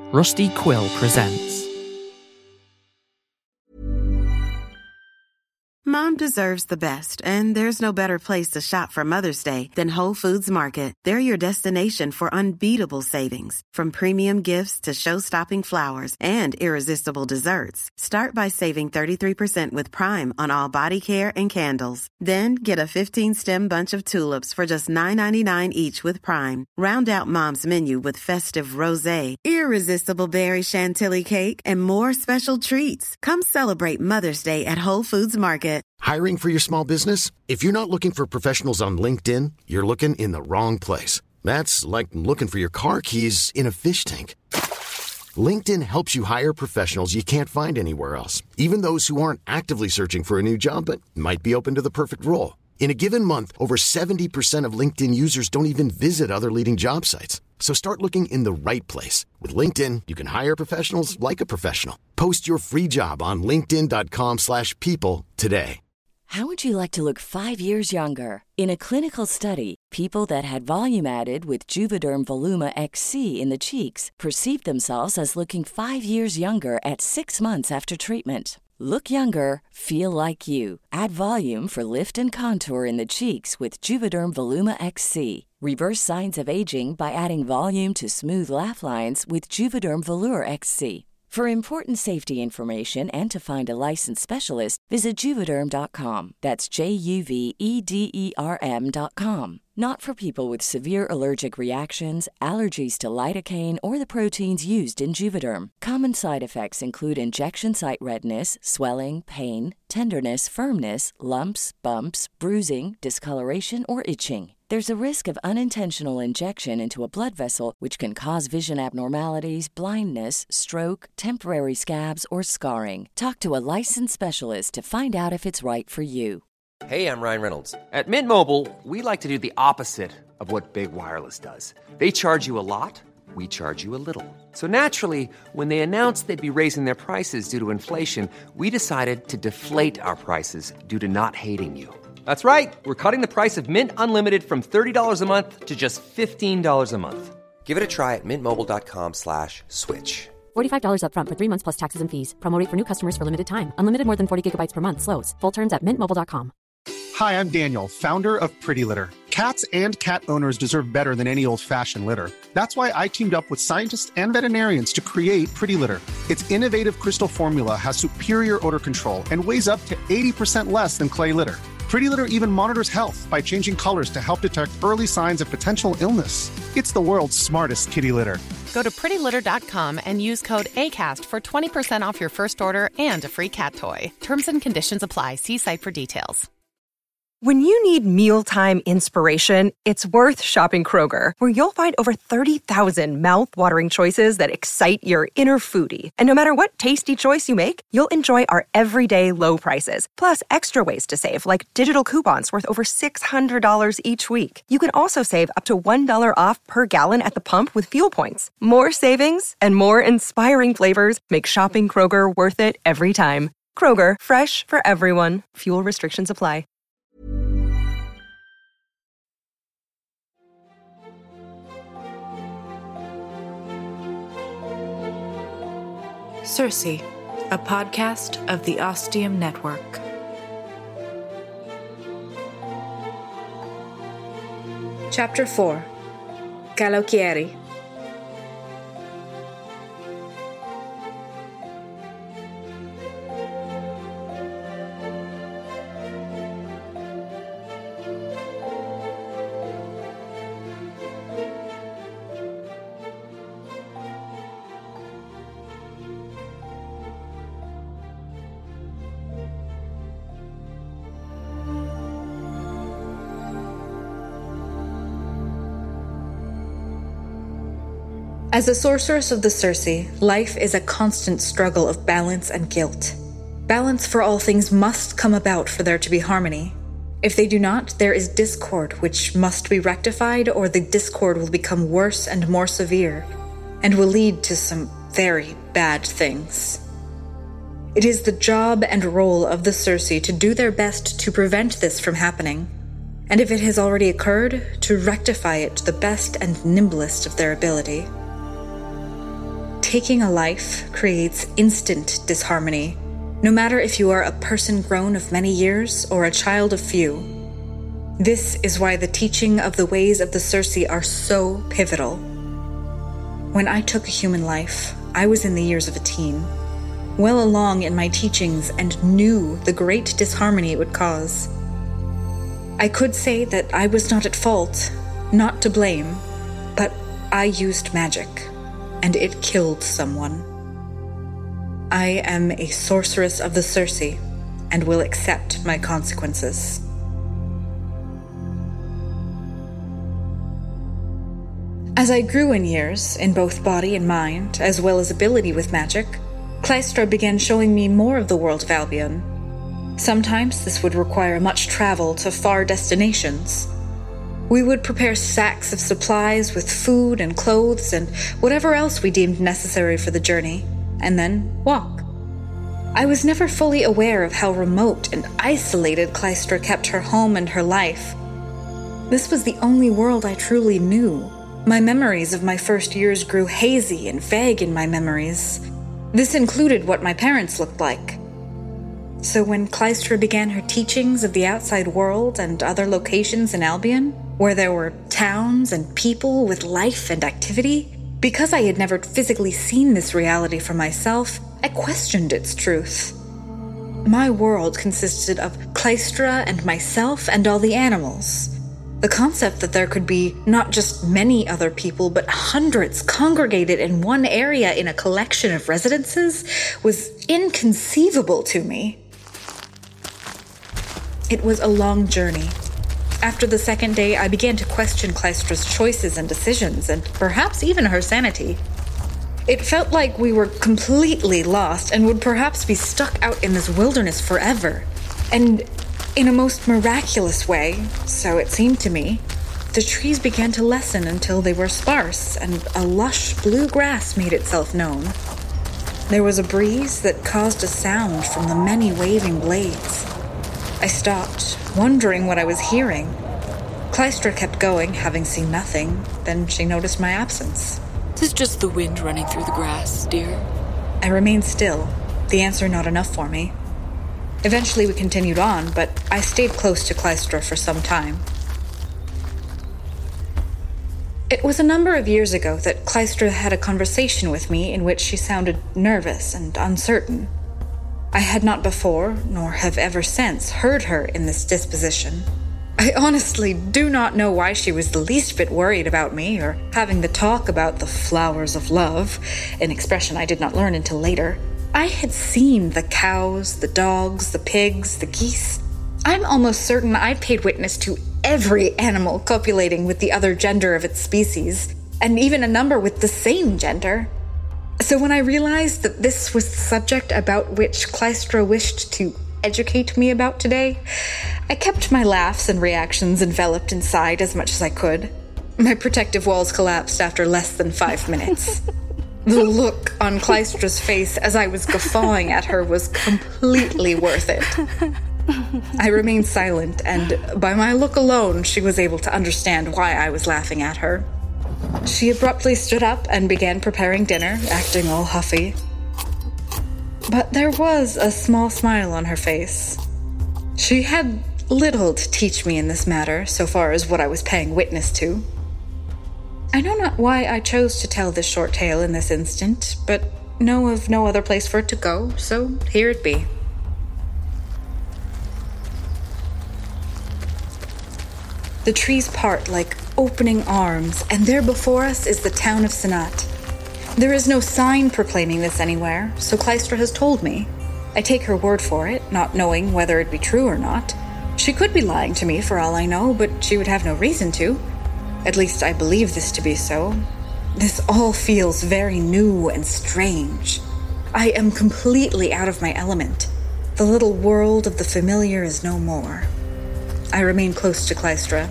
Rusty Quill presents. Mom deserves the best, and there's no better place to shop for Mother's Day than Whole Foods Market. They're your destination for unbeatable savings, from premium gifts to show-stopping flowers and irresistible desserts. Start by saving 33% with Prime on all body care and candles. Then get a 15-stem bunch of tulips for just $9.99 each with Prime. Round out Mom's menu with festive rosé, irresistible berry chantilly cake, and more special treats. Come celebrate Mother's Day at Whole Foods Market. Hiring for your small business? If you're not looking for professionals on LinkedIn, you're looking in the wrong place. That's like looking for your car keys in a fish tank. LinkedIn helps you hire professionals you can't find anywhere else, even those who aren't actively searching for a new job but might be open to the perfect role. In a given month, over 70% of LinkedIn users don't even visit other leading job sites. So start looking in the right place. With LinkedIn, you can hire professionals like a professional. Post your free job on linkedin.com/people today. How would you like to look 5 years younger? In a clinical study, people that had volume added with Juvederm Voluma XC in the cheeks perceived themselves as looking 5 years younger at 6 months after treatment. Look younger, feel like you. Add volume for lift and contour in the cheeks with Juvederm Voluma XC. Reverse signs of aging by adding volume to smooth laugh lines with Juvederm Volure XC. For important safety information and to find a licensed specialist, visit Juvederm.com. That's JUVEDERM.com. Not for people with severe allergic reactions, allergies to lidocaine, or the proteins used in Juvederm. Common side effects include injection site redness, swelling, pain, tenderness, firmness, lumps, bumps, bruising, discoloration, or itching. There's a risk of unintentional injection into a blood vessel, which can cause vision abnormalities, blindness, stroke, temporary scabs, or scarring. Talk to a licensed specialist to find out if it's right for you. Hey, I'm Ryan Reynolds. At Mint Mobile, we like to do the opposite of what Big Wireless does. They charge you a lot, we charge you a little. So naturally, when they announced they'd be raising their prices due to inflation, we decided to deflate our prices due to not hating you. That's right. We're cutting the price of Mint Unlimited from $30 a month to just $15 a month. Give it a try at mintmobile.com/switch. $45 up front for 3 months plus taxes and fees. Promo rate for new customers for limited time. Unlimited more than 40 gigabytes per month. Slows full terms at mintmobile.com. Hi, I'm Daniel, founder of Pretty Litter. Cats and cat owners deserve better than any old-fashioned litter. That's why I teamed up with scientists and veterinarians to create Pretty Litter. Its innovative crystal formula has superior odor control and weighs up to 80% less than clay litter. Pretty Litter even monitors health by changing colors to help detect early signs of potential illness. It's the world's smartest kitty litter. Go to prettylitter.com and use code ACAST for 20% off your first order and a free cat toy. Terms and conditions apply. See site for details. When you need mealtime inspiration, it's worth shopping Kroger, where you'll find over 30,000 mouth-watering choices that excite your inner foodie. And no matter what tasty choice you make, you'll enjoy our everyday low prices, plus extra ways to save, like digital coupons worth over $600 each week. You can also save up to $1 off per gallon at the pump with fuel points. More savings and more inspiring flavors make shopping Kroger worth it every time. Kroger, fresh for everyone. Fuel restrictions apply. Circe, a podcast of the Ostium Network. Chapter 4. Calauchieri. As a sorceress of the Circe, life is a constant struggle of balance and guilt. Balance for all things must come about for there to be harmony. If they do not, there is discord which must be rectified, or the discord will become worse and more severe, and will lead to some very bad things. It is the job and role of the Circe to do their best to prevent this from happening, and if it has already occurred, to rectify it to the best and nimblest of their ability. taking a life creates instant disharmony, no matter if you are a person grown of many years or a child of few. This is why the teaching of the ways of the Circe are so pivotal. When I took a human life, I was in the years of a teen, well along in my teachings and knew the great disharmony it would cause. I could say that I was not at fault, not to blame, but I used magic, and it killed someone. I am a sorceress of the Circe, and will accept my consequences. As I grew in years, in both body and mind, as well as ability with magic, Clystra began showing me more of the world of Albion. Sometimes this would require much travel to far destinations. We would prepare sacks of supplies with food and clothes and whatever else we deemed necessary for the journey, and then walk. I was never fully aware of how remote and isolated Clystra kept her home and her life. This was the only world I truly knew. My memories of my first years grew hazy and vague in my memories. This included what my parents looked like. So when Clystra began her teachings of the outside world and other locations in Albion, where there were towns and people with life and activity, because I had never physically seen this reality for myself, I questioned its truth. My world consisted of Clystra and myself and all the animals. The concept that there could be not just many other people, but hundreds congregated in one area in a collection of residences was inconceivable to me. It was a long journey. After the second day, I began to question Clystra's choices and decisions, and perhaps even her sanity. It felt like we were completely lost and would perhaps be stuck out in this wilderness forever. And in a most miraculous way, so it seemed to me, the trees began to lessen until they were sparse, and a lush blue grass made itself known. There was a breeze that caused a sound from the many waving blades. I stopped, wondering what I was hearing. Clystra kept going, having seen nothing. Then she noticed my absence. This is just the wind running through the grass, dear. I remained still, the answer not enough for me. Eventually we continued on, but I stayed close to Clystra for some time. It was a number of years ago that Clystra had a conversation with me in which she sounded nervous and uncertain. I had not before, nor have ever since, heard her in this disposition. I honestly do not know why she was the least bit worried about me, or having the talk about the flowers of love, an expression I did not learn until later. I had seen the cows, the dogs, the pigs, the geese. I'm almost certain I paid witness to every animal copulating with the other gender of its species, and even a number with the same gender. So when I realized that this was the subject about which Clystra wished to educate me about today, I kept my laughs and reactions enveloped inside as much as I could. My protective walls collapsed after less than 5 minutes. The look on Clystra's face as I was guffawing at her was completely worth it. I remained silent, and by my look alone, she was able to understand why I was laughing at her. She abruptly stood up and began preparing dinner, acting all huffy. But there was a small smile on her face. She had little to teach me in this matter, so far as what I was paying witness to. I know not why I chose to tell this short tale in this instant, but know of no other place for it to go, so here it be. The trees part like opening arms, and there before us is the town of Sanat. There is no sign proclaiming this anywhere, so Clystra has told me. I take her word for it, not knowing whether it be true or not. She could be lying to me for all I know, but she would have no reason to. At least I believe this to be so. This all feels very new and strange. I am completely out of my element. The little world of the familiar is no more. I remain close to Clystra.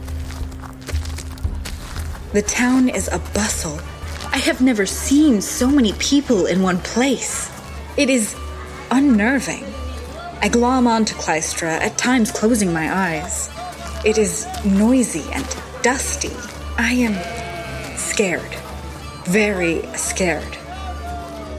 The town is a bustle. I have never seen so many people in one place. It is unnerving. I glom onto Clystra, at times closing my eyes. It is noisy and dusty. I am scared. Very scared.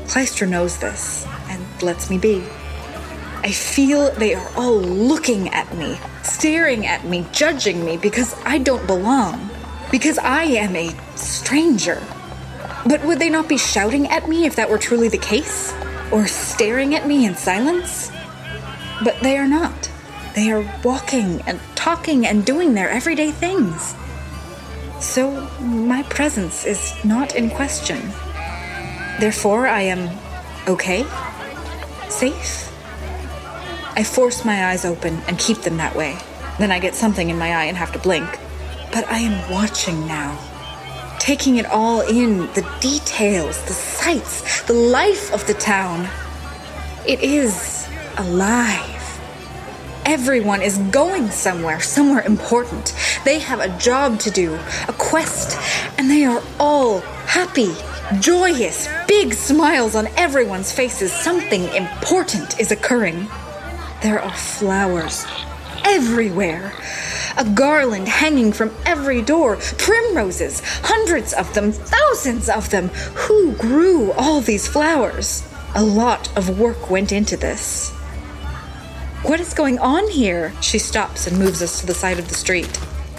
Clystra knows this and lets me be. I feel they are all looking at me, staring at me, judging me because I don't belong, because I am a stranger. But would they not be shouting at me if that were truly the case? Or staring at me in silence? But they are not. They are walking and talking and doing their everyday things. So my presence is not in question. Therefore, I am okay? Safe? I force my eyes open and keep them that way. Then I get something in my eye and have to blink. But I am watching now. Taking it all in, the details, the sights, the life of the town. It is alive. Everyone is going somewhere important. They have a job to do, a quest, and they are all happy, joyous, big smiles on everyone's faces. Something important is occurring. There are flowers everywhere. A garland hanging from every door. Primroses, hundreds of them, thousands of them. Who grew all these flowers? A lot of work went into this. What is going on here? She stops and moves us to the side of the street.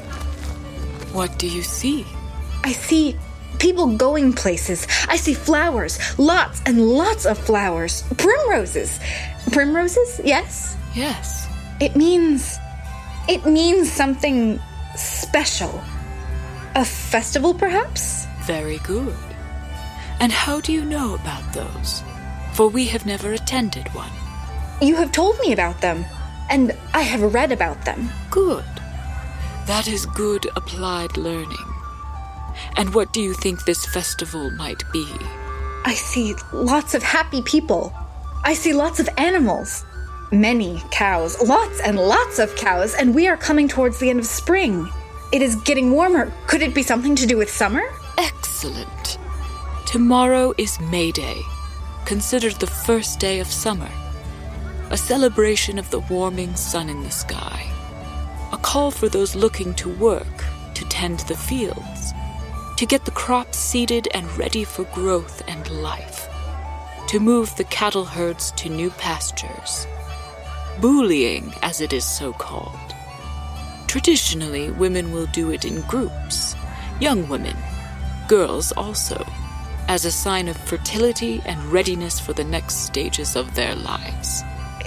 What do you see? I see people going places. I see flowers. Lots and lots of flowers. Primroses. Primroses? Yes? Yes. It means something special. A festival, perhaps? Very good. And how do you know about those? For we have never attended one. You have told me about them, and I have read about them. Good. That is good applied learning. And what do you think this festival might be? I see lots of happy people. I see lots of animals. Many cows, lots and lots of cows, and we are coming towards the end of spring. It is getting warmer. Could it be something to do with summer? Excellent. Tomorrow is May Day, considered the first day of summer. A celebration of the warming sun in the sky. A call for those looking to work, to tend the fields, to get the crops seeded and ready for growth and life, to move the cattle herds to new pastures. Bullying, as it is so called. Traditionally, women will do it in groups, young women, girls also, as a sign of fertility and readiness for the next stages of their lives.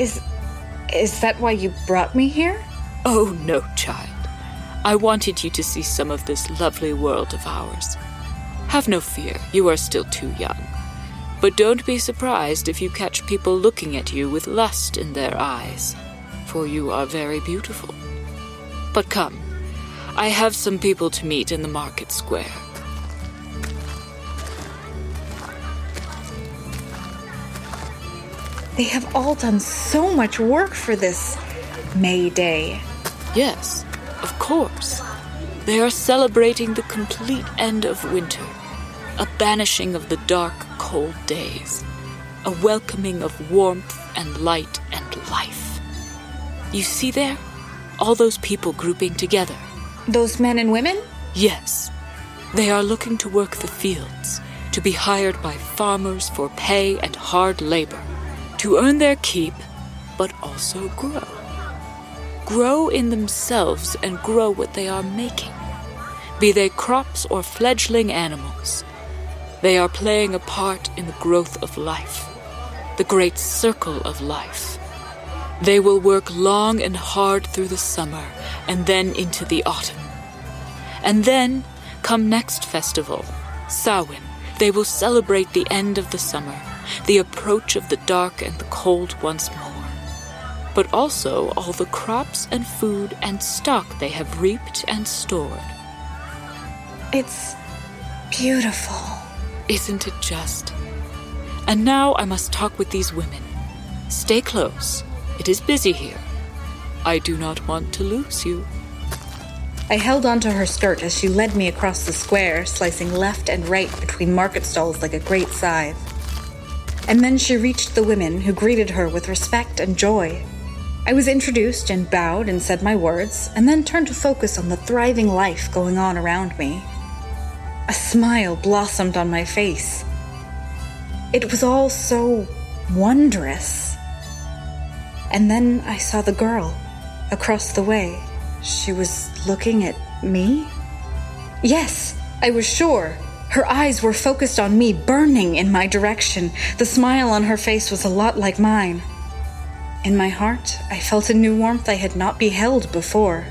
Is that why you brought me here? Oh, no, child. I wanted you to see some of this lovely world of ours. Have no fear, you are still too young. But don't be surprised if you catch people looking at you with lust in their eyes, for you are very beautiful. But come, I have some people to meet in the market square. They have all done so much work for this May Day. Yes, of course. They are celebrating the complete end of winter, a banishing of the dark, cold days, a welcoming of warmth and light and life. You see there? All those people grouping together. Those men and women? Yes. They are looking to work the fields, to be hired by farmers for pay and hard labor, to earn their keep, but also grow. Grow in themselves and grow what they are making, be they crops or fledgling animals. They are playing a part in the growth of life, the great circle of life. They will work long and hard through the summer and then into the autumn. And then, come next festival, Samhain, they will celebrate the end of the summer, the approach of the dark and the cold once more, but also all the crops and food and stock they have reaped and stored. It's beautiful. Isn't it just? And now I must talk with these women. Stay close. It is busy here. I do not want to lose you. I held onto her skirt as she led me across the square, slicing left and right between market stalls like a great scythe. And then she reached the women, who greeted her with respect and joy. I was introduced and bowed and said my words, and then turned to focus on the thriving life going on around me. A smile blossomed on my face. It was all so wondrous. And then I saw the girl across the way. She was looking at me? Yes, I was sure. Her eyes were focused on me, burning in my direction. The smile on her face was a lot like mine. In my heart, I felt a new warmth I had not beheld before.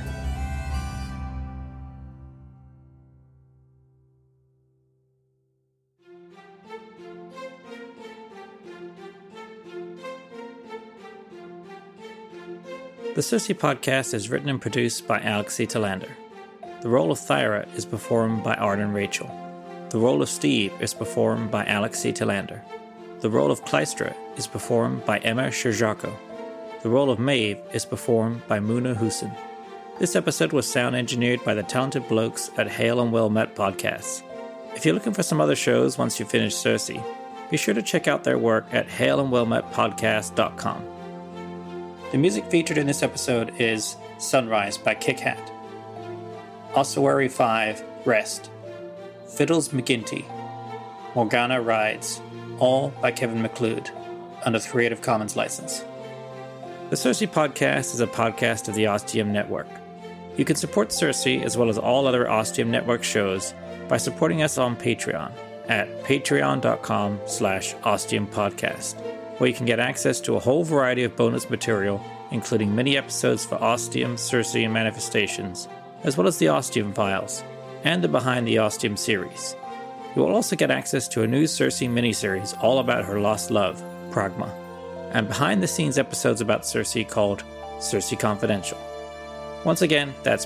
The Circe podcast is written and produced by Alex C. Talander. The role of Thyra is performed by Arden Rachel. The role of Steve is performed by Alex C. Talander. The role of Clystra is performed by Emma Shirjako. The role of Maeve is performed by Muna Hussein. This episode was sound engineered by the talented blokes at Hale and Well Met Podcasts. If you're looking for some other shows once you finish Circe, be sure to check out their work at haleandwellmetpodcast.com. The music featured in this episode is Sunrise by Kick Hat, Ossuary 5, Rest, Fiddles McGinty, Morgana Rides, all by Kevin McLeod, under the Creative Commons license. The Circe podcast is a podcast of the Ostium Network. You can support Circe as well as all other Ostium Network shows by supporting us on Patreon at patreon.com/ostiumpodcast, where you can get access to a whole variety of bonus material, including mini episodes for Ostium, Circe, and Manifestations, as well as the Ostium Files, and the Behind the Ostium series. You will also get access to a new Circe miniseries all about her lost love, Pragma, and behind-the-scenes episodes about Circe called Circe Confidential. Once again, that's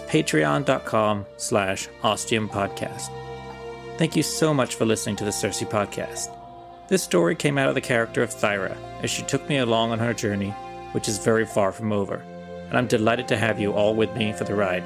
patreon.com/ostiumpodcast. Thank you so much for listening to the Circe podcast. This story came out of the character of Thyra as she took me along on her journey, which is very far from over, and I'm delighted to have you all with me for the ride.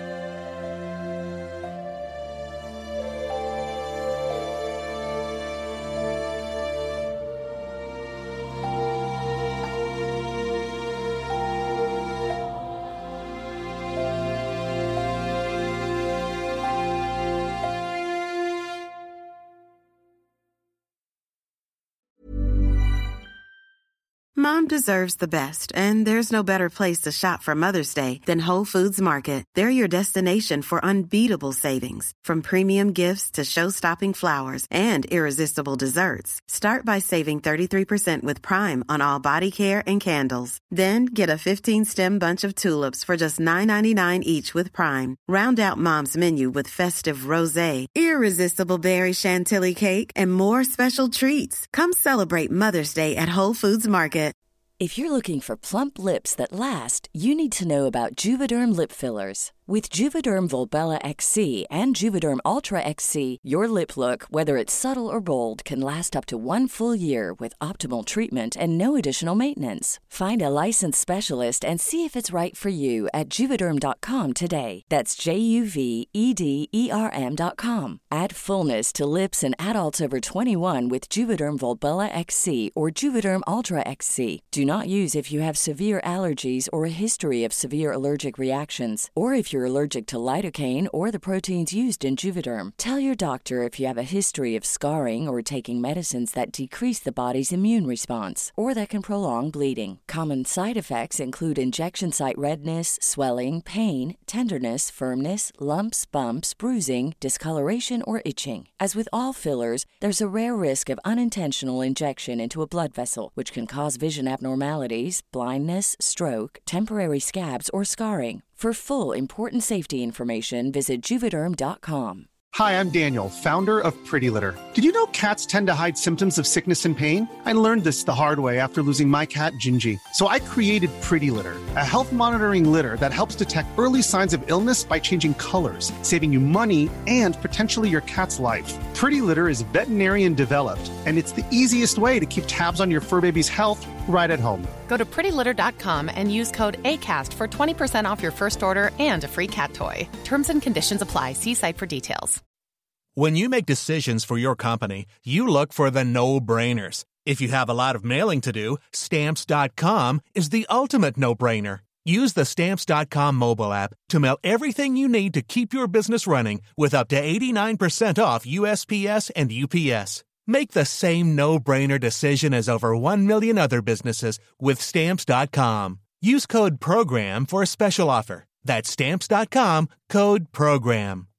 Mom deserves the best, and there's no better place to shop for Mother's Day than Whole Foods Market. They're your destination for unbeatable savings, from premium gifts to show-stopping flowers and irresistible desserts. Start by saving 33% with Prime on all body care and candles. Then get a 15-stem bunch of tulips for just $9.99 each with Prime. Round out Mom's menu with festive rosé, irresistible berry chantilly cake, and more special treats. Come celebrate Mother's Day at Whole Foods Market. If you're looking for plump lips that last, you need to know about Juvederm lip fillers. With Juvederm Volbella XC and Juvederm Ultra XC, your lip look, whether it's subtle or bold, can last up to 1 full year with optimal treatment and no additional maintenance. Find a licensed specialist and see if it's right for you at Juvederm.com today. That's JUVEDERM.com. Add fullness to lips in adults over 21 with Juvederm Volbella XC or Juvederm Ultra XC. Do not use if you have severe allergies or a history of severe allergic reactions, or if you're allergic to lidocaine or the proteins used in Juvederm. Tell your doctor if you have a history of scarring or taking medicines that decrease the body's immune response or that can prolong bleeding. Common side effects include injection site redness, swelling, pain, tenderness, firmness, lumps, bumps, bruising, discoloration, or itching. As with all fillers, there's a rare risk of unintentional injection into a blood vessel, which can cause vision abnormalities, blindness, stroke, temporary scabs, or scarring. For full, important safety information, visit Juvederm.com. Hi, I'm Daniel, founder of Pretty Litter. Did you know cats tend to hide symptoms of sickness and pain? I learned this the hard way after losing my cat, Gingy. So I created Pretty Litter, a health monitoring litter that helps detect early signs of illness by changing colors, saving you money and potentially your cat's life. Pretty Litter is veterinarian developed, and it's the easiest way to keep tabs on your fur baby's health right at home. Go to prettylitter.com and use code ACAST for 20% off your first order and a free cat toy. Terms and conditions apply. See site for details. When you make decisions for your company, you look for the no-brainers. If you have a lot of mailing to do, Stamps.com is the ultimate no-brainer. Use the Stamps.com mobile app to mail everything you need to keep your business running with up to 89% off USPS and UPS. Make the same no-brainer decision as over 1 million other businesses with Stamps.com. Use code PROGRAM for a special offer. That's Stamps.com, code PROGRAM.